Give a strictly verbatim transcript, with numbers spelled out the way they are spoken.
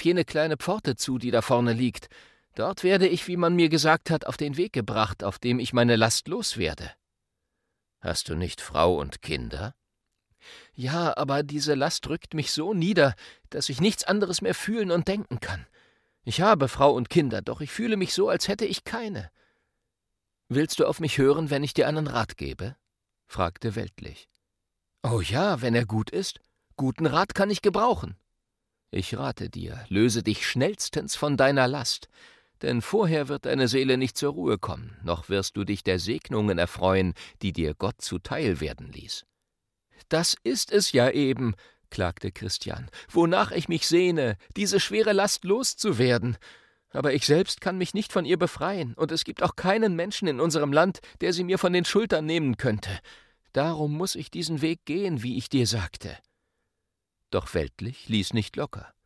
jene kleine Pforte zu, die da vorne liegt. Dort werde ich, wie man mir gesagt hat, auf den Weg gebracht, auf dem ich meine Last loswerde.« »Hast du nicht Frau und Kinder?« »Ja, aber diese Last drückt mich so nieder, dass ich nichts anderes mehr fühlen und denken kann. Ich habe Frau und Kinder, doch ich fühle mich so, als hätte ich keine.« »Willst du auf mich hören, wenn ich dir einen Rat gebe?« fragte Weltlich. »Oh ja, wenn er gut ist. Guten Rat kann ich gebrauchen.« »Ich rate dir, löse dich schnellstens von deiner Last, denn vorher wird deine Seele nicht zur Ruhe kommen, noch wirst du dich der Segnungen erfreuen, die dir Gott zuteil werden ließ.« »Das ist es ja eben«, klagte Christian, »wonach ich mich sehne, diese schwere Last loszuwerden. Aber ich selbst kann mich nicht von ihr befreien, und es gibt auch keinen Menschen in unserem Land, der sie mir von den Schultern nehmen könnte. Darum muss ich diesen Weg gehen, wie ich dir sagte.« Doch Weltlich ließ nicht locker.